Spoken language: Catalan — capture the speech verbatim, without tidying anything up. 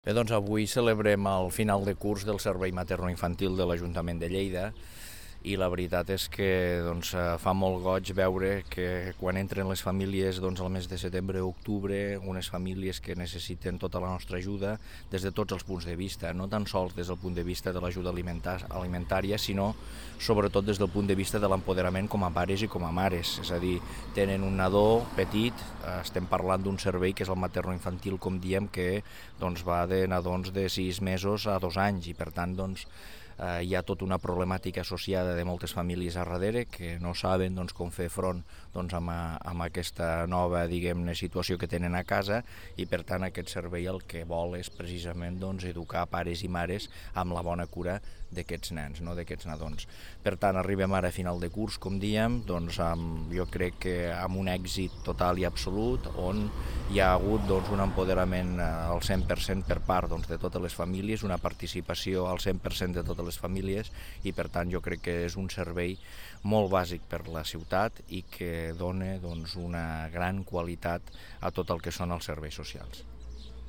Bé, doncs avui celebrem el final de curs del Servei Materno-Infantil de l'Ajuntament de Lleida i la veritat és que doncs, fa molt goig veure que quan entren les famílies doncs, al mes de setembre o octubre, unes famílies que necessiten tota la nostra ajuda des de tots els punts de vista, no tan sols des del punt de vista de l'ajuda alimentària, sinó sobretot des del punt de vista de l'empoderament com a pares i com a mares, és a dir, tenen un nadó petit, estem parlant d'un servei que és el materno-infantil, com diem, que doncs, va de nadons de sis mesos a dos anys i per tant doncs, Uh, hi ha tota una problemàtica associada de moltes famílies a darrere que no saben doncs, com fer front doncs, amb, a, amb aquesta nova diguem-ne situació que tenen a casa i per tant aquest servei el que vol és precisament doncs, educar pares i mares amb la bona cura d'aquests nens, no? D'aquests nadons. Per tant, arribem ara a final de curs, com diem, doncs, amb, jo crec que amb un èxit total i absolut on hi ha hagut doncs, un empoderament al cent per cent per part doncs, de totes les famílies, una participació al cent per cent de totes les les famílies i per tant jo crec que és un servei molt bàsic per la ciutat i que dona doncs, una gran qualitat a tot el que són els serveis socials.